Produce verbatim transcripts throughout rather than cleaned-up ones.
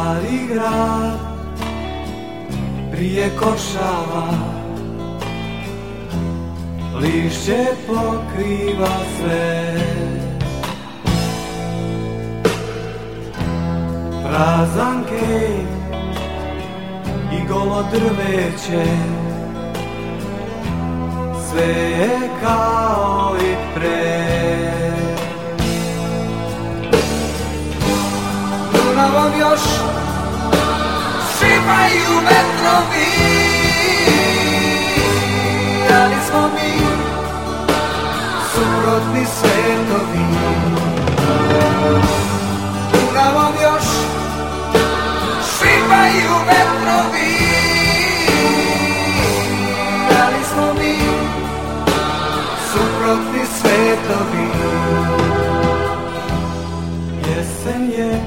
Stari grad prije košava, lišće pokriva sve. Prazan kej i golo drveće, sve je kao i pre. Dunavom još šipaju vetrovi, ali smo mi suprotni svetovi. Dunavom još šipaju vetrovi, ali smo mi suprotni svetovi. Jesen je,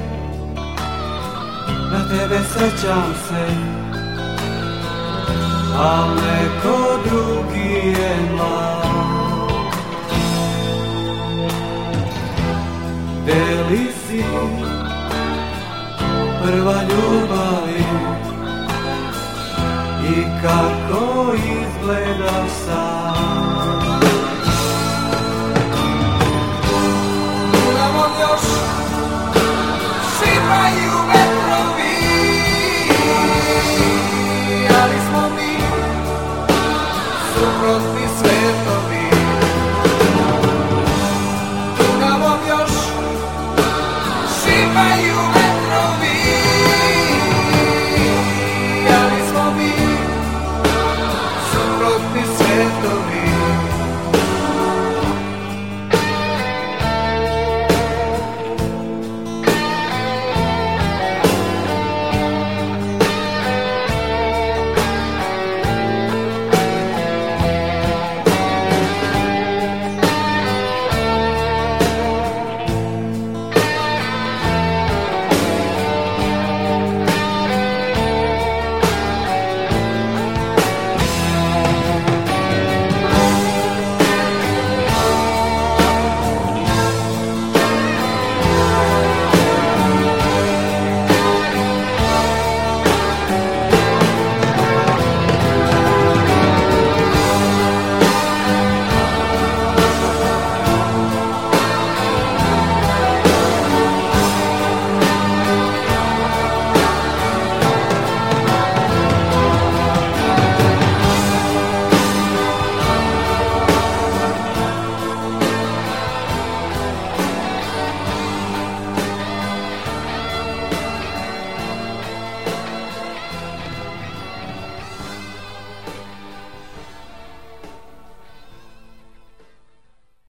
na tebe sećam se, al neko drugi je mlad. Gde li si, prva ljubavi, i kako izgledaš sad? Dunavom još šipaju vetrovi, ali smo mi suprotni svetovi.